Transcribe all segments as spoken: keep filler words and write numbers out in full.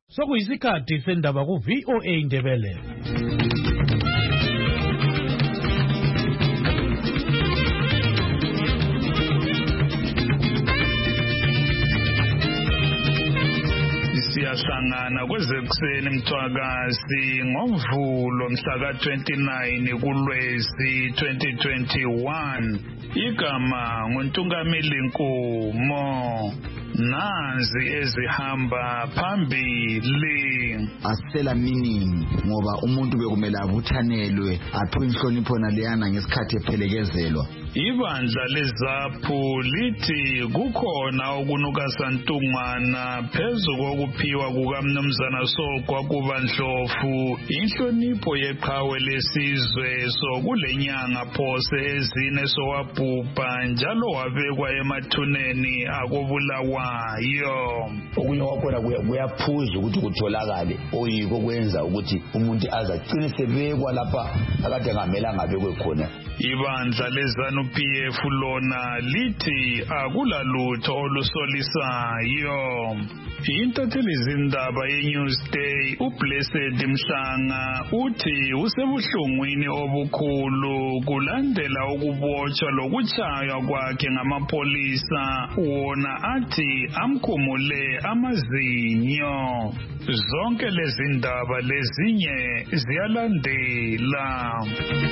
Sokuyisikhathi sendaba ku V O A Indebele. Siyahlangana kwezekuseni Mthwakazi ngoMvulo mhla twenty-nine kuLwezi twenty twenty-one. Igama nguNtungameli Nkumo. Nazi ezihamba phambili. Asela meaning ngoba umuntu bekumele abuthanelwe aphiwe inhlonipho naleyana ngesikhathi ephelekezelwa. Ibandla leZaphu lithi kukhona okunukasantungwana phezu kokuphiwa kukaMnumzana Sogwakuba Ndlovu inhlonipho yeqhawe lesizwe sokulenyanga phose ezine sowabhubha njalo wabekwa emathuneni akobulawayo. Okunye kwakhona kuyaphuza ukuthi kutholakale oyiko kwenza ukuthi umuntu azacine sebekwa lapha akade ngamelanga abekwe khona. Ibandla leZanu P F lona lithi akulalutho olusolisayo. Intatheli zindaba yeNewsday uBlessed Mhlanga uthi usebuhlungwini obukhulu kulandela ukubotshwa lokuchaywa kwakhe ngamapolisa wona athi amkhumule amazinyo. Zonke lezi ndaba lezinye ziyalandela.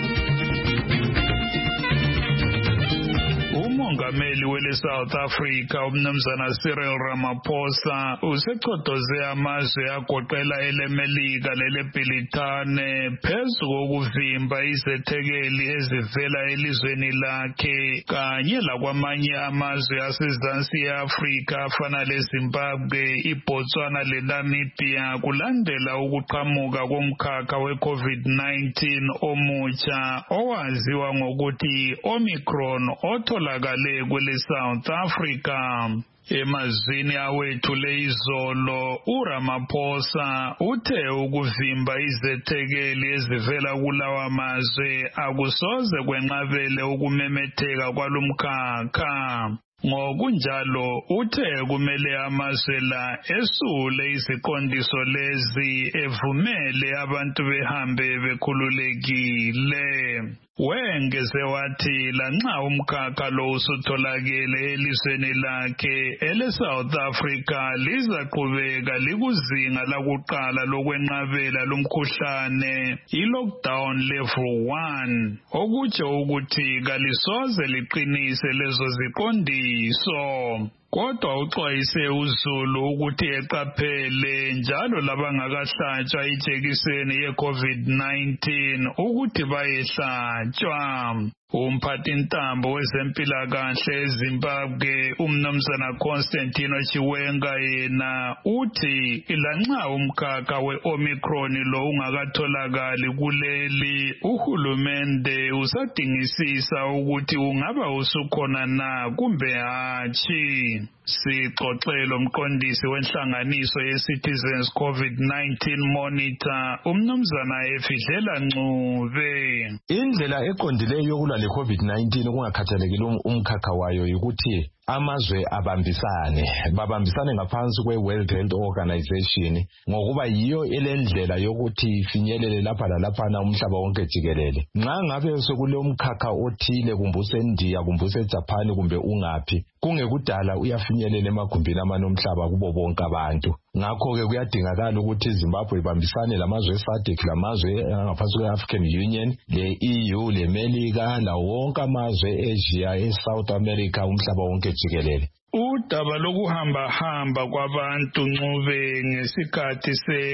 Umongameli wele South Africa uMnumzana Cyril Ramaphosa usechodoze amazwe agoqela eleMelika leleBritane phezu kokuvimba izethekeli ezivela elizweni lakhe kanye lakwamanye amazwe asezansi eAfrika afana leZimbabwe, iBotswana leNamibia kulandela ukuqhamuka komkhakha weCovid nineteen omutsha owaziwa ngokuthi Omicron otholakale kwele South Africa. Emazwini awethule izolo uRamaphosa uthe ukuvimba izethekeli ezivela kulawa mazwe akusoze kwenqabele ukumemetheka kwalomkhakha. Ngokunjalo uthe kumele amazwe la esule iziqondiso lezi evumele abantu behambe bekhululekile. Wengeze wathi lanxa umkhakha lo usutholakele elizweni lakhe ele South Africa lizaqhubeka likuzinga lakuqala lokwenqabela lomkhuhlane i-lockdown level one okutsho ukuthi kalisoze liqinise lezo ziqondiso. Kodwa uxwayise uZulu ukuthi eqaphele njalo labangakahlatshwa ijekiseni ye-COVID nineteen ukuthi bayehlatshwa. Umphathintambo wezempilakahle eZimbabwe uMnumzana Constantino Chiwenga yena uthi lanxa umkhakha we-Omicron lo ungakatholakali kuleli uhulumende usadingisisa ukuthi ungaba usukhona na kumbe hatshi. Sixoxelo mqondisi wenhlanganiso ye-Citizens COVID nineteen Monitor uMnumzana Efidlela Ncube. Indlela eqondileyo yokulwa le-COVID nineteen kungakhathalekile umkhakha wayo ukuthi amazwe abambisane babambisane ngaphansi kwe-World Health Organization ngokuba yiyo elendlela yokuthi ifinyelele lapha lalaphana umhlaba wonke jikelele. Nxa ngabe sekule umkhakha othile kumbe useNdiya kumbe useJapan kumbe ungaphi kungekudala uyafinyelela emagumbini amanomhlaba kubo bonke abantu. Ngakho-ke kuyadingakala ukuthi iZimbabwe ibambisane lamazwe eSADC lamazwe ngaphansi kwe-African Union le-E U leMelika lawo wonke amazwe e-Asia eSouth America umhlaba wonke jikelele. Udaba lokuhamba-hamba kwabantu Ncube ngesikhathi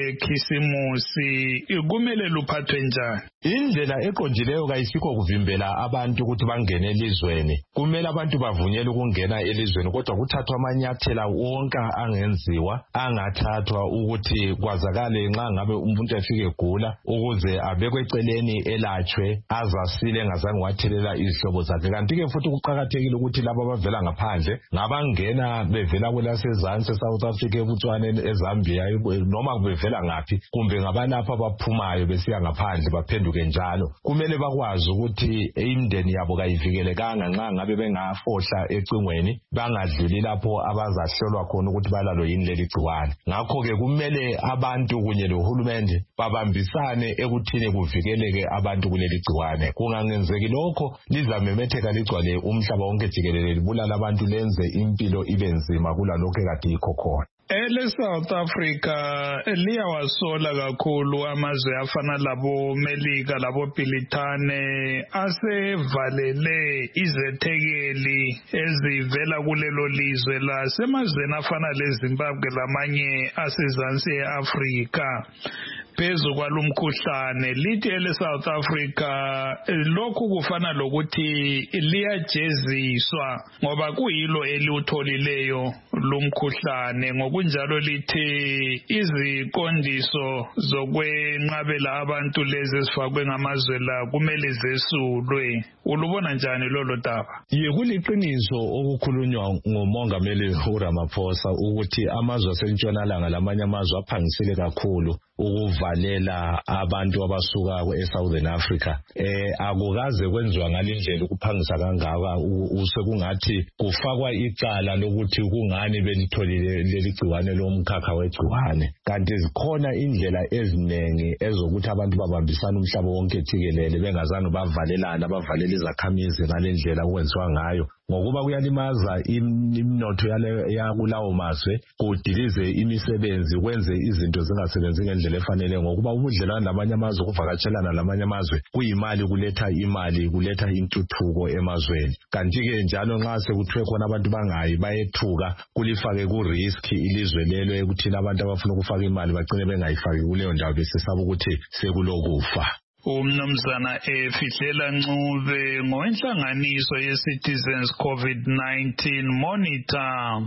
sekhisimusi kumele luphathwe njani? Indlela eqondileyo kayisikho kuvimbela abantu ukuthi bangene elizweni. Kumele abantu bavunyelwe ukungena elizweni kodwa kuthathwa amanyathela wonke angenziwa angathathwa ukuthi kwazakale nxa ngabe umuntu efike egula ukuze abekwe eceleni elatshwe azasile engazange wathelela izihlobo zakhe. Kanti ke futhi kuqakathekile ukuthi labo abavela ngaphandle ngabangena bangena bevela kwelasezansi eSouth Africa, eBotswana, eZambia noma bevela ngaphi, kumbe ngabalapha abaphumayo besiya ngaphandle baphenduke njalo. Kumele bakwazi ukuthi imindeni yabo kayivikelekanga nxa ngabe bengafohla ecingweni, bangadluli lapho abazahlolwa khona ukuthi balalo yini leli gciwane. Ngakho ke kumele abantu kunye lohulumende babambisane ekuthini kuvikeleke abantu kuleli gciwane. Kungangenzeki lokho lizamemetheka ligcwale umhlaba wonke jikelele libulala abantu lenze impilo ibe nzima kulalokho ekade yikho khona. Ele South Africa liyawasola kakhulu amazwe afana labo Melika labo Bhilithane asevalele izethekeli ezivela kulelo lizwe lasemazweni afana leZimbabwe lamanye asezansi eAfrika. Phezu kwalumkhuhlane lithi ele South Africa lokhu kufana lokuthi liyajeziswa ngoba kuyilo eliutholileyo lumkhuhlane. Ngokunjalo lithi iziqondiso zokwenqabela abantu lezi ezifakwe ngamazwe la kumele zesulwe. Ulubona njani lolo daba? Yekuliqiniso okukhulunywa ngumongameli uRamaphosa ukuthi amazwe asentshonalanga lamanye amazwe aphangisile kakhulu ukuvalela abantu abasuka eSouthern Africa. Eh akukaze kwenziwa ngalindlela ukuphangisa kangaka, usekungathi kufakwa icala lokuthi kungani belitholile leli gciwane lomkhakha wegciwane. Kanti zikhona indlela eziningi ezokuthi abantu babambisana umhlaba wonke jikelele bengazange bavalelana bavalele izakhamizi ngalendlela okwenziwa ngayo. Ngokuba kuyalimaza imnotho yakulawo mazwe, kudilize imisebenzi, kwenze izinto zingasebenzi ngendlela efanele. Ngokuba ubudlelwane namanye amazwe, ukuvakatshelana namanye amazwe kuyimali, kuletha imali, kuletha intuthuko emazweni. Kanti-ke njalo nxa sekuthiwe khona abantu bangayi bayethuka, kulifake ku-risk ilizwe lelo ekuthini abantu abafuna ukufaka imali bagcine bengayifaki kuleyo ndawo besesaba ukuthi sekulokufa. Umnumzana Efihlela Ncube ngowenhlanganiso ye-Citizens COVID nineteen Monitor.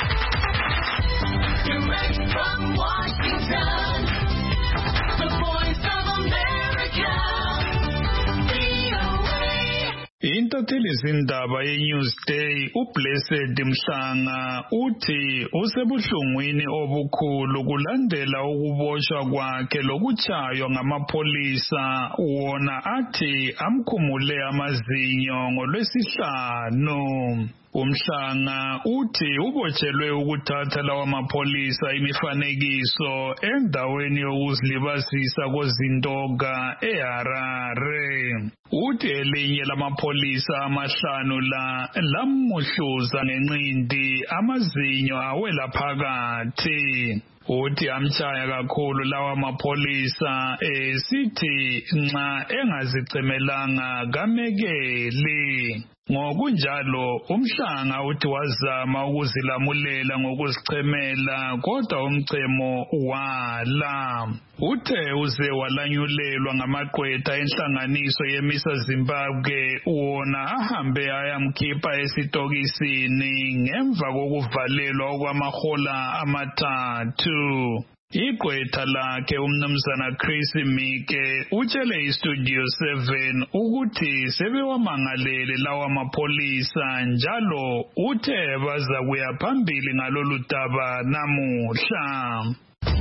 Direct from Washington, the Voice of America, V O A. Intatheli zindaba ye-Newsday uBlessed Mhlanga uthi usebuhlungwini obukhulu kulandela ukuboshwa kwakhe lokuchaywa ngamapholisa, wona athi amkhumule amazinyo ngolwesihlanu. Umhlanga uthi ubotshelwe ukuthatha lawa mapholisa imifanekiso endaweni yokuzilibazisa kozintoga eHarare. Uthi elinye lamapholisa amahlanu la lamuhluza ngenqindi amazinyo awela phakathi. Uthi amchaya kakhulu lawa mapholisa esithi nxa engazicemelanga kamekeli. Ngokunjalo umhlanga uthi wazama ukuzilamulela ngokuzichemela kodwa umchemo wala. Uthe uze walanyulelwa ngamaqwetha enhlanganiso yemisa Zimbabwe, wona ahambe ayamkhipha esitokisini ngemva kokuvalelwa okwamahola amathathu. Igqwetha lakhe umnumzana Chris Mike utshele iStudio seven ukuthi sebewamangalele lawa mapholisa, njalo uthe baza kuya phambili ngalolu daba namuhla.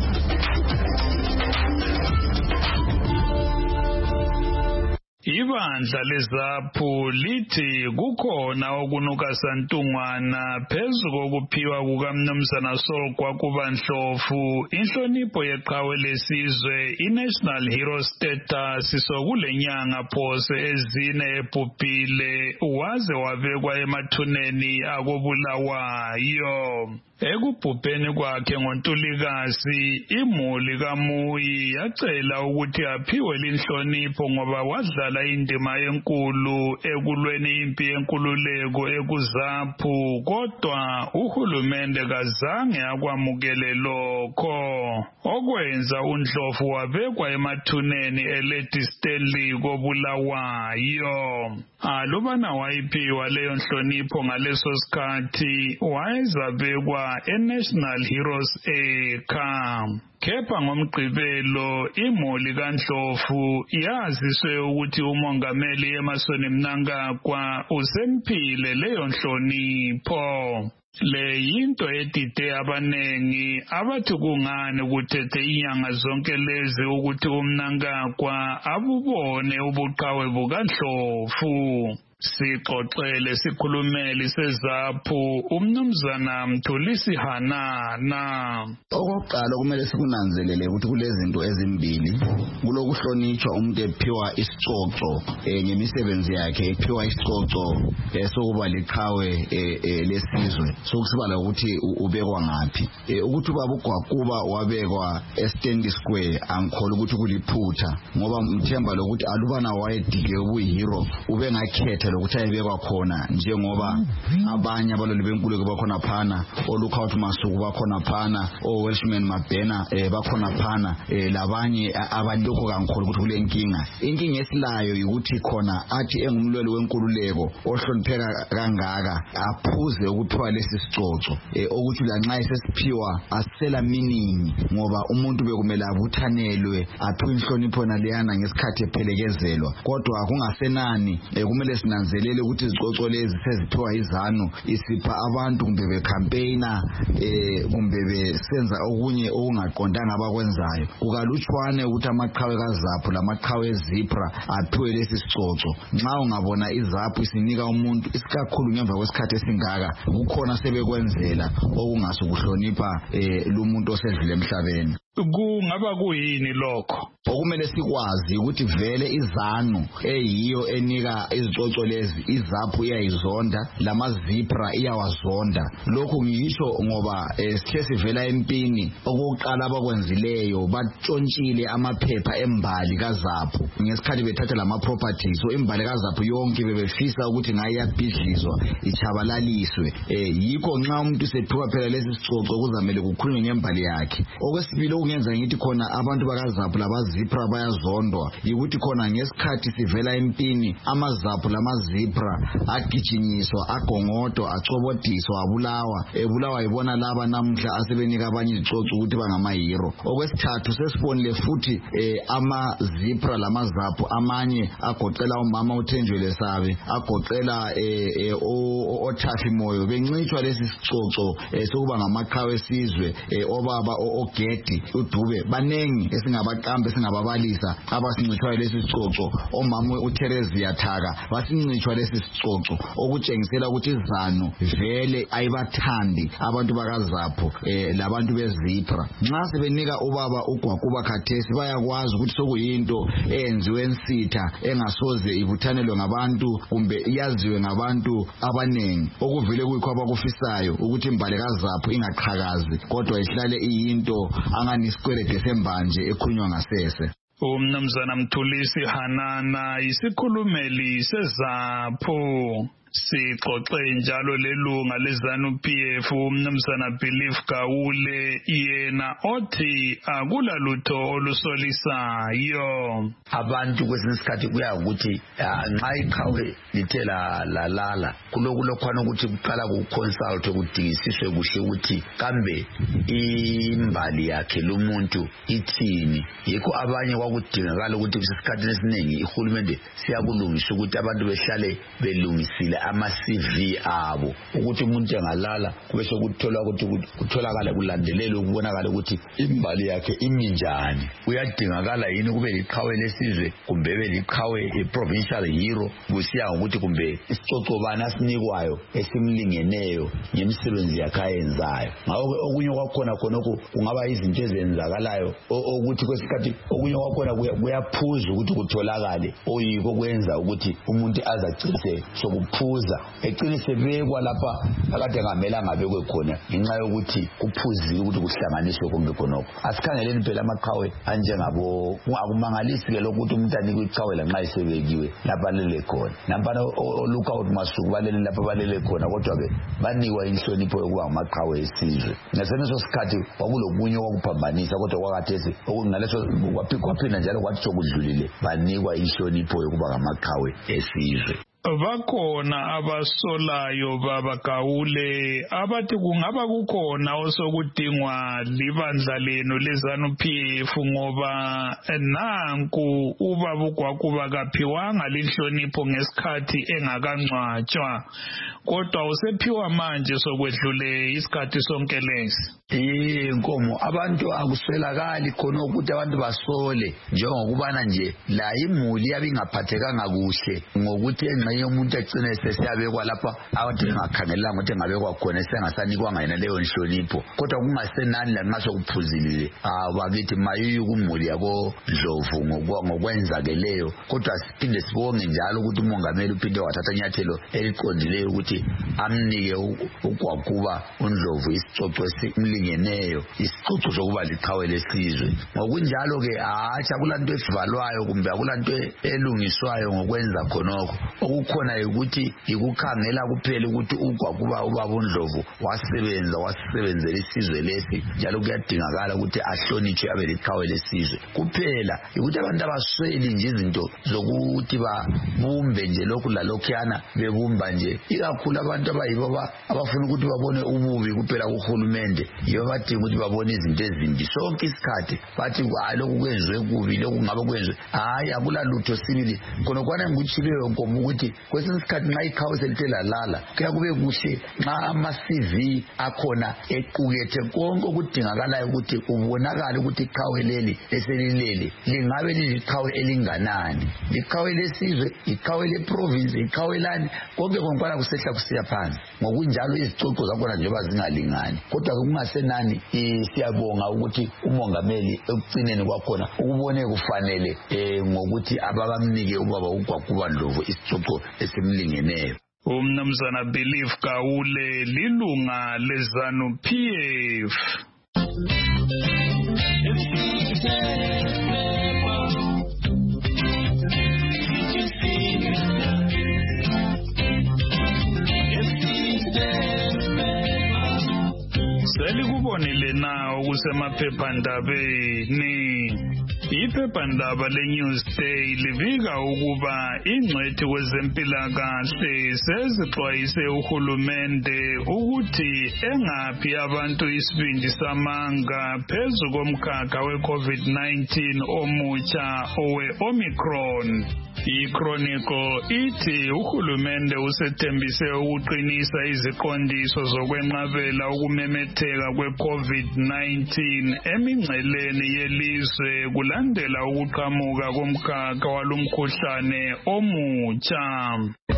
Ibandla leZAPHU lithi kukhona okunuka santungwana phezu kokuphiwa kukamnumzana Saul Kwakuba Ndlovu inhlonipho yeqhawe lesizwe iNational Hero Status sokulenyanga phose ezine ebhubhile waze wabekwa emathuneni akobulawayo. Ekubhubheni kwakhe ngoNtulikazi, imuli kaMuyi yacela ukuthi aphiwe linhlonipho ngoba wadlala indima enkulu ekulweni impi yenkululeko ekuZAPHU, kodwa uhulumende kazange akwamukele lokho, okwenza uNdlovu wabekwa emathuneni eLady Stanley kobulawayo. Alubana wayiphiwa leyo nhlonipho ngaleso sikhathi wayezabekwa eNational Heroes Acre. Kepha ngomgqibelo imuli kaNdlovu yaziswe ukuthi umongameli Emmerson Mnangagwa usemphile leyo nhlonipho. Le yinto edide abanengi abathi kungani kuthethe inyanga zonke lezi ukuthi umnankagwa abubone ubuqhawe bukaNdlovu. Sixoxele sikhulumeli sezaphu umnumzana Mthulisi Hanana. Okokuqala kumele sikunanzelele ukuthi kulezinto ezimbili. Kulokuhlonitshwa umuntu ephiwa isicoco eh ngemisebenzi yakhe ephiwa isicoco esokuba liqhawe lesizwe. Sokusibala ukuthi ubekwa ngapi. Ukuthi ubaba uGwakuba wabekwa eStand Square angikholwa ukuthi kuliphutha ngoba mthemba lokuthi alubana wayedike ubuyihero ube ngakhetha lokuthi ayebekwa khona njengoba abanye abaloli benkulumo bakhona phana oLookout Masuku bakhona phana oWelshman Mabhena eh bakhona phana eh labanye abanlokho kangikhulu ukuthi kule nkinga inkinga esilayo ukuthi khona athi engumlweli wenkululeko ohlonipheka kangaka aphuze ukuthiwa lesi sicoco eh ukuthi lanxa esesiphiwa asela meaning ngoba umuntu bekumele abuthanelwe aphiwe inhlonipho naleyana ngesikhathi ephelekezelwa kodwa kungasenani eh kumele nanzelele ukuthi izicoco lezi seziphiwa izanu isipha abantu kumbe becampaigner eh kumbe besenza okunye okungaqondanga abakwenzayo kukalutshwane ukuthi amaqhawe kaZaphu lamaqhawe eZipra aphiwe lesi sicoco nxa ungabona iZaphu isinika umuntu isikakhulu ngemva kwesikhathi esingaka kukhona sebekwenzela okungase kuhlonipha eh lumuntu osedlule emhlabeni. Kungaba kuyini lokho okumele sikwazi ukuthi vele izanu eyiyo enika izicoco lezi iZaphu iyayizonda lamaZipra iyawazonda lokho ngisho ngoba sithe sivela empini okokuqala abakwenzileyo batshontshile amaphepha embali kaZaphu ngesikhathi bethatha lama properties so imbali kaZaphu yonke bebefisa ukuthi ngayiyabhidlizwa ichabalaliswe eh yikho nxa umuntu sethiwa phela lesi sicoco kuzamele kukhulunywe ngembali yakhe. Okwesibili okungenza ngithi khona abantu bakaZaphu labaZipra bayazondwa yikuthi khona ngesikhathi sivela empini amaZaphu lamaZipra agijinyiswa agongodo acobodiswa abulawa ebulawa ibona laba namhla asebenika abanye izicoco ukuthi bangamahero. Okwesithathu sesibonile futhi eh, amaZipra lamaZaphu amanye agoqela umama uThenjwele Sabe agoqela eh, eh, oThafi Moyo bencitshwa lesi sicoco eh, sokuba ngamaqhawe esizwe eh, obaba oGedi uDube banengi esingabaqambe singababalisa abasincitshwa lesi sicoco omama uTherezia Thaka basincitshwa lesi sicoco okutshengisela ukuthi izanu vele ayibathandi abantu bakaZaphu eh, labantu beZipra. Nxa sebenika ubaba uGwakuba khathesi bayakwazi ukuthi sokuyinto eyenziwe ensitha engasoze ibuthanelwe ngabantu kumbe iyaziwe ngabantu abanengi okuvile kuyikho abakufisayo ukuthi imbali kaZaphu ingaqhakazi kodwa ihlale iyinto angani isikwelede sembanje ekhulunywa ngasese. Umnumzana Mthulisi Hanana isikhulumeli seZaphu. Sixoxe njalo lelunga leZanu P F umnumzana Belief Gawule yena othi akula lutho olusolisayo. Abantu kwesinye isikhathi kuya ukuthi nxa iqhawe lithela lalala kulokulokhwana ukuthi kuqala ku-consult ukudingisiswe kuhle ukuthi kambe imbali yakhe lumuntu ithini. Yikho abanye kwakudingakala ukuthi kusesikhathini esiningi ihulumende siyakulungisa ukuthi abantu behlale belungisile ama-C V abo ukuthi umuntu engalala kube sekutholwa ukuthi kutholakala kulandelele ukubonakala ukuthi imbali yakhe iminjani. Kuyadingakala yini kube liqhawe lesizwe kumbe be liqhawe i-provincial hero kusiya ngokuthi kumbe isicoco bani asinikwayo esimlingeneyo ngemisebenzi yakhe ayenzayo. Ngakho okunye kwakhona khonokho kungaba izinto ezenzakalayo ukuthi kwesikhathi okunye kwakhona kuyaphuza ukuthi kutholakale oyiko kwenza ukuthi umuntu azagcise sokuphuza eqinise bekwa lapha akade ngamela ngabekwe khona ngenxa yokuthi kuphuzile ukuthi kuhlanganiswe konke khonokho. Asikhangeleni phela amaqhawe anjengabo akumangalisi ke lokuthi umuntu anikwe iqhawe lanxa isebekiwe lapha lele khona nampana oLookout Masuku balele lapha balele khona kodwa ke banikwa inhlonipho yokuba ngamaqhawe esizwe. Ngaseneso sikhathi kwakulokunye okuphambanisa kodwa kwakathesi okungaleso kwaphinda njalo kwathi sokudlulile banikwa inhlonipho yokuba ngamaqhawe esizwe. Bakhona abasolayo baba Gawule abathi kungaba kukhona osokudingwa libandla lenu leZanu P F ngoba nanku ubaba uGwakuba kaphiwanga linhlonipho ngesikhathi engakangcwatshwa. kodwa usephiwa manje sokwedlule isikhathi sonke lesi. Inkomo abantu akuswelakali khona ukuthi abantu basole njengokubana nje la imuli yabingaphathekanga kuhle ngokuthi engxenye umuntu egcine sesiyabekwa lapha abantu bengakhangelanga ukuthi engabekwa khona sengasanikwanga yena leyo nhlonipho kodwa kungasenani lanxa sokuphuzilile abakithi mayuyu kumuli yabo Ndlovu ngokwenzakeleyo kodwa siphinde sibonge njalo ukuthi umongameli uphinde wathatha inyathelo eliqondileyo ukuthi amnike uGwakuba uNdlovu isicoco esimlingeneyo isicoco sokuba liqhawe lesizwe ngokunjalo ke acha kulanto esivalwayo kumbe akulanto elungiswayo ngokwenza khonokho okukhona ukuthi ikukhangela kuphela ukuthi uGwakuba ubaba uNdlovu wasebenza wasebenzela isizwe lesi njalo kuyadingakala ukuthi ahlonitshwe abe liqhawe lesizwe kuphela ukuthi abantu abasweli nje izinto zokuthi babumbe nje lokhu lalokhuyana bebumba nje ikakhulu abantu abayibo abafuna ukuthi babone ububi kuphela kuhulumende yibo badinga ukuthi babone izinto ezimbi sonke isikhathi bathi hayi lokhu kwenziwe kubi lokhu ngabe kwenziwe hayi akulalutho sibili khona kwana ngikutshileyo nkomo ukuthi kwesinye isikhathi nxa ikhawu selithe lalala kuya kube kuhle nxa ama-C V akhona equkethe konke okudingakalayo ukuthi kubonakale ukuthi iqhawe leli eselileli lingabe liliqhawe elinganani iqhawe lesizwe iqhawe leprovince iqhawe lani konke konke kusehla kusiya phansi ngokunjalo izicoco zakhona njengoba zingalingani kodwa kungasenani siyabonga ukuthi umongameli ekugcineni kwakhona ukubone kufanele ngokuthi ababamnike ubaba uGwakuba Ndlovu isicoco esimlingeneyo. Umnumzana Believe Kawule lilunga leZANU P F. Selikubonile na okusemaphephandabeni. Iphephandaba leNewsday livika ukuba ingcwethi kwezempilakahle sezixwayise uhulumende ukuthi engaphi abantu isibindi samanga phezu komkhakha we-COVID nineteen omutsha owe-Omicron. I-Chronicle ithi uhulumende usethembise ukuqinisa iziqondiso zokwenqabela ukumemetheka kwe-COVID nineteen emingceleni yelizwe kulandela ukuqhamuka komkhakha walumkhuhlane omutsha.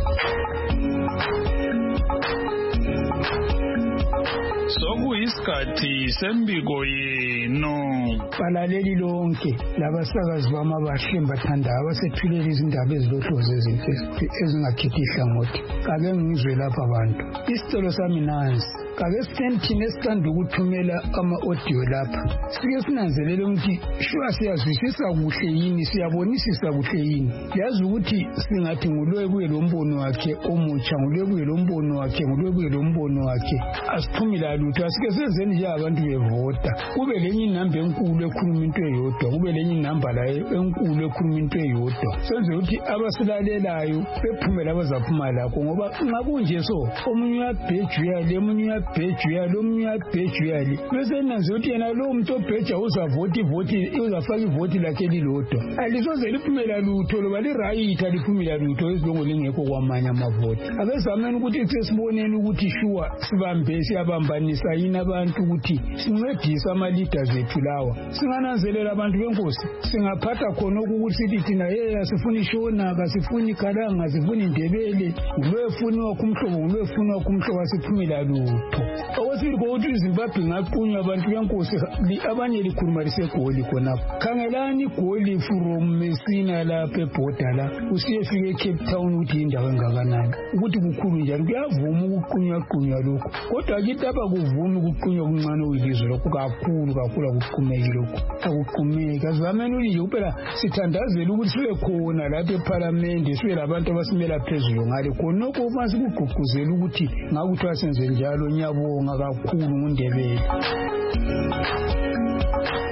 Sokuyisikhathi sembiko yenu. Balaleli lonke labasakazi bama bahle bathanda abasethulela izindaba ezilohlozo ezingakhethi ihlangothi. Kake ngizwe lapha abantu. Isicelo sami nansi. Kake sithini esithanda ukuthumela ama-audio lapha. Sike sinanzelele ukuthi shuwa siyazwisisa kuhle yini siyabonisisa kuhle yini. Yazi ukuthi singathi ngulwebuye lo mbono wakhe omutsha ngulwebuye lo mbono wakhe ngulwebuye lo mbono wakhe asiphumila lutho asike senzeni nje abantu bevota kube lenye inamba enkulu ekhuluma into eyodwa kube lenye inamba la enkulu ekhuluma into eyodwa senze ukuthi abasilalelayo bephumela abazaphuma lakho ngoba nxa kunje so omunye uyabheja yale omunye uyabheja yale omunye uyabheja yale bese nanze ukuthi yena lo muntu obheja uzavota ivoti uzafaka ivoti lakhe lilodwa alisoze liphumela lutho loba lirayitha liphumela lutho ezilongo lingekho kwamanye amavoti abezameni ukuthi sesiboneni ukuthi shuwa sibambe siyabambanisa yini abantu ukuthi sincedise ama-leaders ethu lawa singananzelela abantu benkosi singaphatha khona ukuthi sithi thina ye asifuni ishonaka sifuni kalanga sifuni indebele ngulwefuniwa kumhlobo ngulwefuniwa kumhlobo asiphumela lutho okwesibili kokuthi iZimbabwe ngaqunywa abantu benkosi abanye likhuluma lisegoli khonapho khangelani igoli from Messina lapha ebhoda la usiyefika eCape Town ukuthi indawo engakanani ukuthi kukhulu njani kuyavuma ukuqunywa qunywa lokho kodwa kithi apha kuvumi ukuqunywa kuncane uyilizwe lokho kakhulu kakhulu akuqhumeki lokho akuqhumeki azameni ukuthi nje kuphela sithandazela ukuthi sibe khona lapha eParliament sibe labantu abasimela phezulu ngale khonokho mase kugqugquzela ukuthi ngakuthi senze njalo nyabonga kakhulu ngundebele. Hey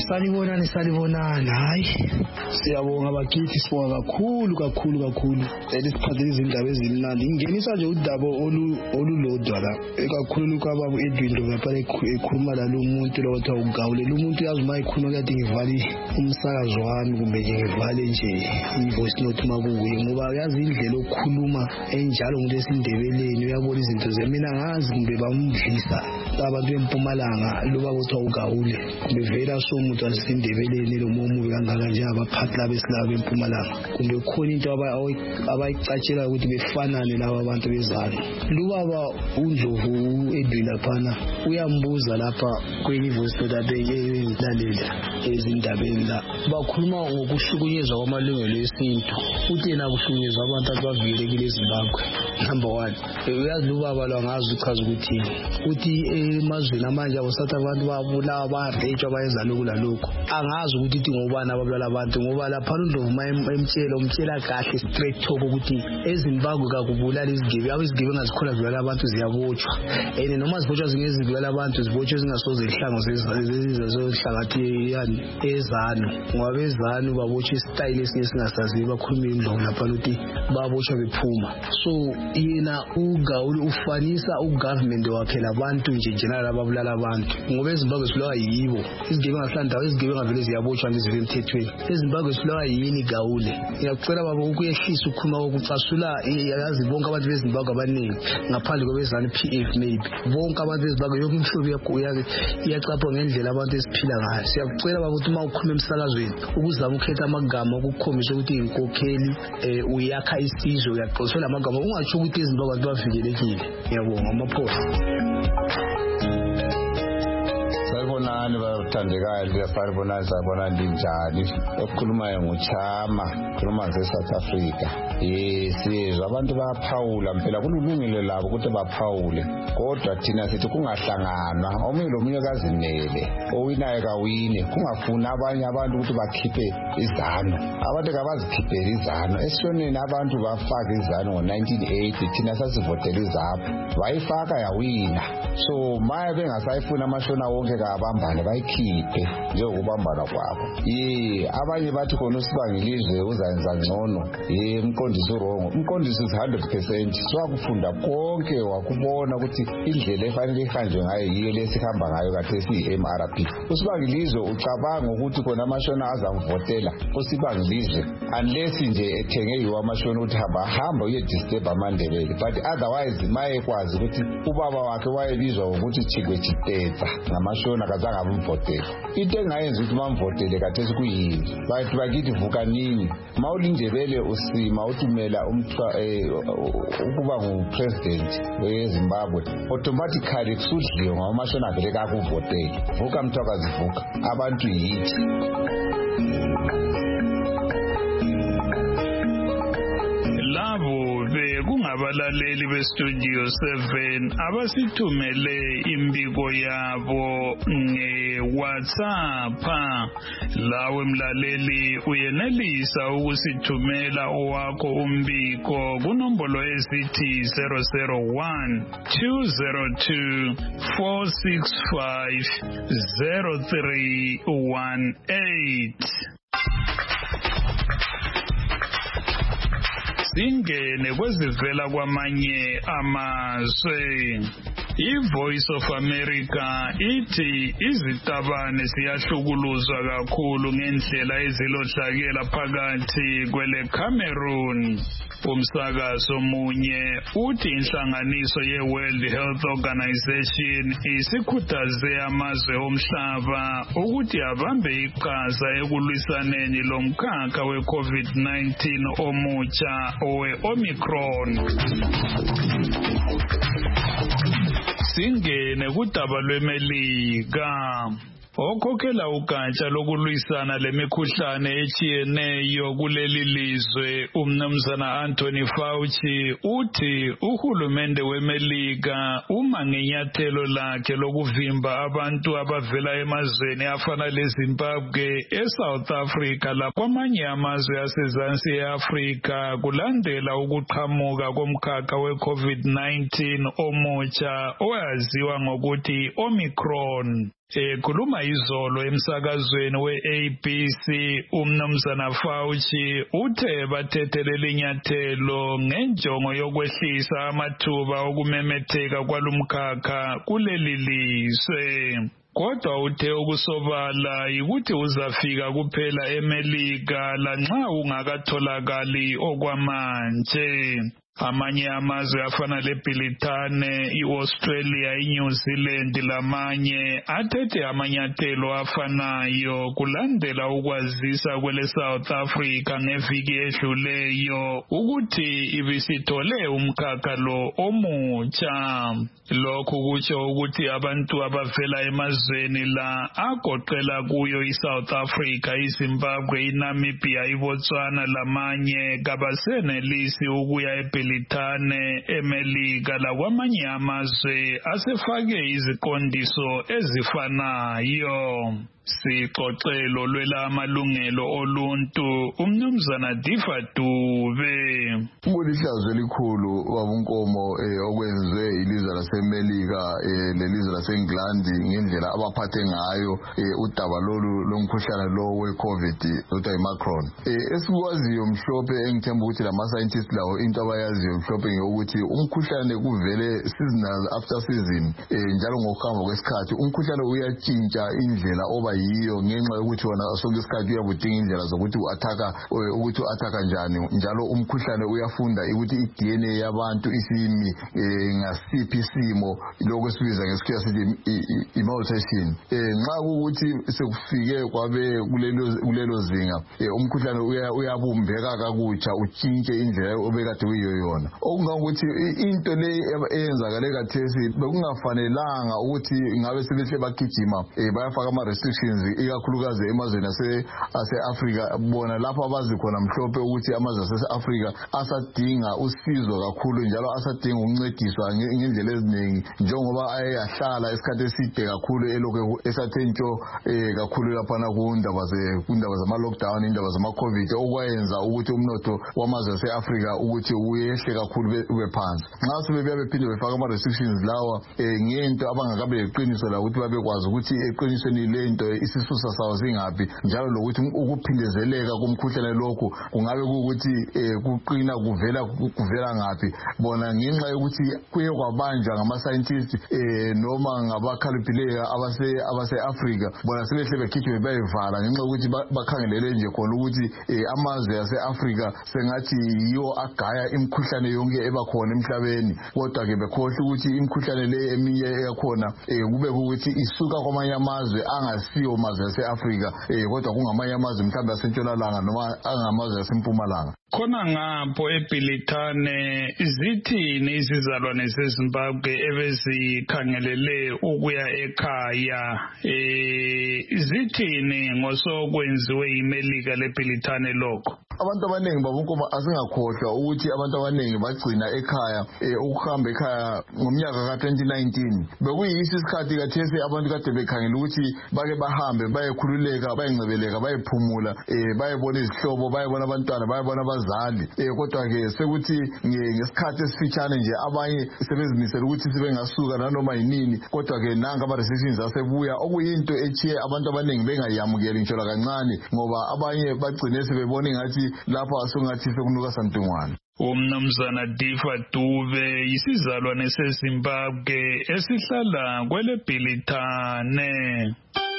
Salibonani salibonani hayi siyabonga bakithi sibonga kakhulu kakhulu kakhulu elisiphathele izindaba ezimnandi ingenisa nje udaba olulodwa la ekakhulu kwababa Edwin Ndlovu ekhuluma la lo muntu lo wathi ugawule lo muntu yazi uma ikhuluma kade ngivali umsakazo wami kumbe ngivale nje i-voice note makuye ngoba yazi indlela okukhuluma enjalo umuntu esindebeleni uyabona izinto zemina ngazi kumbe bamdlisa abantu eMpumalanga loba kuthi ugawule kumbe vela so umuntu asindebeleni lo mumu kangaka nje abaphathi labesilabo eMpumalanga kumbe khona into abayicatshela ukuthi befanane laba abantu bezalo lubaba uNdlovu Edwin laphana uyambuza lapha kwenye voice note abeyelalela ezindabeni la bakhuluma ngokuhlukunyezwa kwamalungelo esintu uthi yena kuhlukunyezwa abantu abavikelekile eZimbabwe number one uyazi lubaba lo ngazi uchaza ukuthi uthi emazweni amanje abosatha abantu babulawa barejwa bayenza lokhu lalokho angazi ukuthi ithi ngobani ababulala abantu ngoba lapha uNdlovu emtshela umtshela kahle straight talk ukuthi eZimbabwe kakubulala izigebe abizigebe ngazikhona zibulala abantu ziyabotshwa ene noma zibotshwa zingezibulala abantu zibotshwa zingasoze ihlango zezihlakathi yani ezano ngoba bezano babotshwa istyle esinye singasazi bakhuluma indlovu lapha ukuthi babotshwa bephuma so yena ugawuli ufanisa ugovernment wakhe labantu nje general ababulala abantu ngoba eZimbabwe silawa yibo izigebe ngahlanda izigebe ngavele ziyabotshwa nje zive emthethweni eZimbabwe silawa yini gawule ngiyacela baba ukuyehlisa ukukhuluma ukucasula yazi bonke abantu beZimbabwe abaningi ngaphandle kwebezana P F maybe bonke abantu beZimbabwe yonke imhlobo yakuyazi iyacapha ngendlela abantu esiphila ngayo siyakucela baba ukuthi uma ukhuluma emsakazweni ukuzama ukhetha amagama okukhombisa ukuthi inkokheli uyakha isizwe uyaxoxela amagama ungatsho ukuthi eZimbabwe abantu bavikelekile ngiyabonga amaphosa Sanibonani bathandekayo liyasaribonani sabona ndinjani okukhulumayo nguChama khuluma nge-South Africa eh siyezwa abantu bayaphawula phela kulungile labo ukuthi baphawule kodwa thina sithi kungahlanganwa omunye lomunye kazinele owinayo kawine kungafuna abanye abantu ukuthi bakhiphe izano abantu kabazikhiphela izano esishoneni abantu bafaka izano ngo nineteen eighty thina sasivotela izapho bayifaka yawina so maye bengasayifuna amashona wonke kabambane bayikhiphe njengokubambana kwabo eh abanye bathi khona usibangilizwe uzayenza ngcono eh umqondisi urongo umqondisi is one hundred percent swakufunda konke wakubona ukuthi indlela efanele ihanjwe ngayo yiyo lesihamba ngayo kathesi i-M R P usibangilizwe ucabanga ukuthi khona amashona azamvotela usibangilizwe unless nje ethenge yiwa amashona ukuthi hamba hamba uye disturb amandebele but otherwise maye kwazi ukuthi ubaba wakhe wayebizwa ukuthi Chigwe Chiteta ngamashona kazange abumvotela into engayenza ukuthi bamvotele kathesi kuyini bathi bakithi vuka nini mawulindebele usima uthumela umthwa ukuba ngupresident weZimbabwe automatically kusudliwe ngamashona vele kakuvotela vuka mthwakazi vuka abantu yithi labo bekungabalaleli bestudio seven abasithumele imbiko yabo nge-WhatsApp lawe mlaleli uyenelisa ukusithumela owakho umbiko kunombolo esithi zero zero one two zero two four six five zero three one eight. Singene kwezivela kwamanye amazwe. I-Voice of America ithi izitabane ziyahlukuluzwa kakhulu ngendlela ezilohlakela phakathi kwele Cameroon. Umsakazo munye uthi inhlanganiso ye-World Health Organization isikhuthaze amazwe omhlaba ukuthi abambe iqhaza ekulwisaneni lomkhakha we-COVID nineteen omutsha owe-Omicron. Singene kudaba lweMelika. Okhokhela ugatsha lokulwisana lemikhuhlane etshiyeneyo kuleli lizwe umnumzana Anthony Fauci uthi uhulumende weMelika uma ngenyathelo lakhe lokuvimba abantu abavela emazweni afana leZimbabwe, eSouth Africa lakwamanye amazwe asezansi eAfrika kulandela ukuqhamuka komkhakha we-COVID nineteen omutsha owaziwa ngokuthi Omicron. Ekhuluma izolo emsakazweni we-A B C umnumzana Fauci uthe bathethelele inyathelo ngenjongo yokwehlisa amathuba okumemetheka kwalumkhakha kuleli lizwe. Kodwa uthe ukusobala ukuthi uzafika kuphela eMelika lanxa ungakatholakali okwamanje. Amanye amazwe afana leBritane, iAustralia, iNew Zealand lamanye athethe amanyathelo afanayo kulandela ukwazisa kwele South Africa ngeviki edluleyo ukuthi ibisithole umkhakha lo omutsha. Lokhu kutsho ukuthi abantu abavela emazweni la agoqela kuyo iSouth Africa, iZimbabwe, iNamibia, iBotswana lamanye kabasenelisi ukuya eBritane, eMelika lakwamanye amazwe asefake iziqondiso ezifanayo. Sixoxelo lwela amalungelo oluntu umnumzana Diva Dube. Kulihlazo elikhulu babunkomo okwenziwe ilizwe laseMelika lelizwe laseNgland ngendlela abaphathe ngayo udaba lolu lomkhuhlane lo weCovid uthi iMacron. Esikwaziyo mhlophe engithemba ukuthi lama scientists lawo into abayaziyo mhlophe ngokuthi umkhuhlane kuvele seasonal after season njalo ngokuhamba kwesikhathi umkhuhlane uyatshintsha indlela oba yiyo ngenxa yokuthi wona sonke isikhathi uyakudinga indlela zokuthi uattacka ukuthi uattacka njani njalo umkhuhlane uyafunda ukuthi i-D N A yabantu isimi ngasiphi isimo lokho sibiza ngesikhiwa sithi i-mutation. Nxa ukuthi sekufike kwabe kulelo kulelo zinga umkhuhlane uyabumbeka kakutsha utshintshe indlela obekade uyiyo yona. Okungakuthi into le eyenzakale kathesi bekungafanelanga ukuthi ngabe sebehle bagijima bayafaka ama restrictions ikakhulukazi emazweni ase-Afrika bona lapho abazi khona mhlophe ukuthi amazwe ase-Afrika asadinga usizo kakhulu njalo asadinga ukuncediswa ngendlela eziningi njengoba ayahlala isikhathi eside kakhulu elokhu esathentsho kakhulu laphana kundaba kundaba zama-lockdown indaba zama-COVID okwayenza ukuthi umnotho wamazwe ase-Afrika ukuthi uyehle kakhulu ube phansi. Nxa sebebuya bephinde befaka ama-restrictions lawa ngento abangakabe leqiniso la ukuthi babekwazi ukuthi eqinisweni lento isisusa sawo singaphi njalo lokuthi ukuphindezeleka kumkhuhlane lokhu kungabe ukuthi kuqina kuvela kuvela ngaphi. Bona ngenxa yokuthi kuye kwabanjwa ngama-scientists noma ngabakhaliphileyo abase abase-Afrika bona sebehle bekhitshwe bayivala ngenxa yokuthi bakhangelele nje khona ukuthi amazwe ase-Afrika sengathi yiwo agaya imikhuhlane yonke ebakhona emhlabeni kodwa ke bekhohle ukuthi imikhuhlane le eminye yakhona kube ukuthi isuka kwamanye amazwe angasiyo mazwe ase-Afrika kodwa kungamanye amazwe mhlawumbe asentshonalanga noma angamazwe asempumalanga. Khona ngapho eBritane zithini izizalwane zeZimbabwe ebezikhangelele ukuya ekhaya eh zithini ngosokwenziwe iMelika leBritane lokho? Abantu abaningi babunkoma asingakhohlwa ukuthi abantu abaningi bagcina ekhaya ukuhamba ekhaya ngomnyaka ka twenty nineteen. Bekuyisi isikhathi kathesi abantu kade bekhangela ukuthi bake bahambe bayekhululeka bayengcebeleka bayephumula bayebona izihlobo bayebona abantwana bayebona abazali kodwa ke sekuthi ngesikhathi esifitshane nje abanye sebezimisela ukuthi sebengasuka nanoma yinini kodwa ke nanga ama restrictions asebuya okuyinto echiye abantu abaningi bengayamukeli ngitsho kancane ngoba abanye bagcine sebebona ngathi lapha asungathi sekunuka santungwana. Umnumzana Diva Dube isizalwane seZimbabwe esihlala kwele Britane.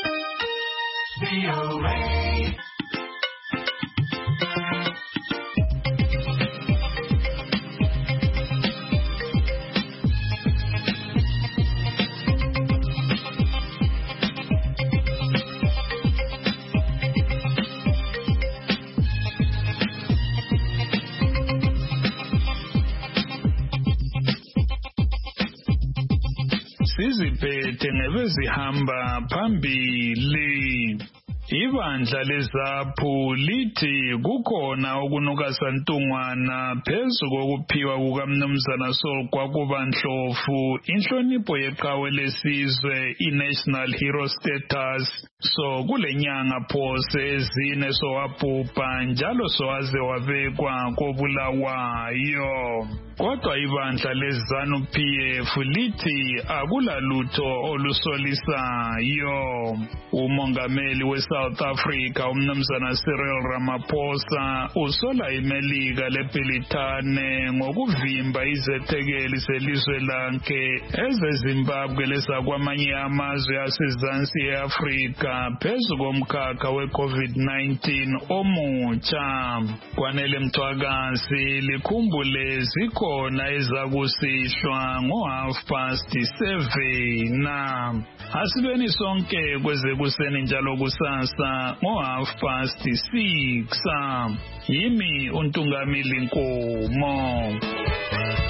Siziphethe nebezihamba phambili. Ibandla leZAPHU lithi kukhona ukunuka santungwana phezu kokuphiwa kukamnumzana Solgwakuba Ndlovu inhlonipho yeqhawe lesizwe i-National Hero Status. So kulenyanga phose ezine sowabhubha njalo sowaze wabekwa kobulawayo. Kodwa ibandla leZANU-P F lithi akulalutho olusolisayo. Umongameli weSouth Africa umnumzana Cyril Ramaphosa usola imelika leBrithani ngokuvimba izethekeli zelizwe lakhe ezeZimbabwe lezakwamanye amazwe asezansi eAfrika phezu komkhakha we-COVID nineteen omutsha. Kwanele Mthwakazi likhumbule zikhona ezakusihlwa ngo-half past seven. Asibeni sonke kwezekuseni njalo kusasa ngo-half past six. Yimi uNtungamili Nkomo.